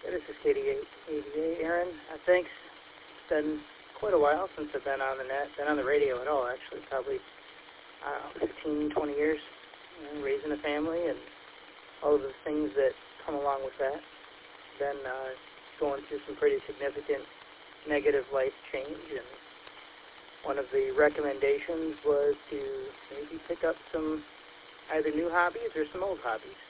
This is KD888. Aaron, thanks. It's been quite a while since I've been on the net, been on the radio at all, actually. Probably, 15, 20 years. Raising a family and all of the things that come along with that. Been going through some pretty significant negative life change, and one of the recommendations was to maybe pick up some either new hobbies or some old hobbies.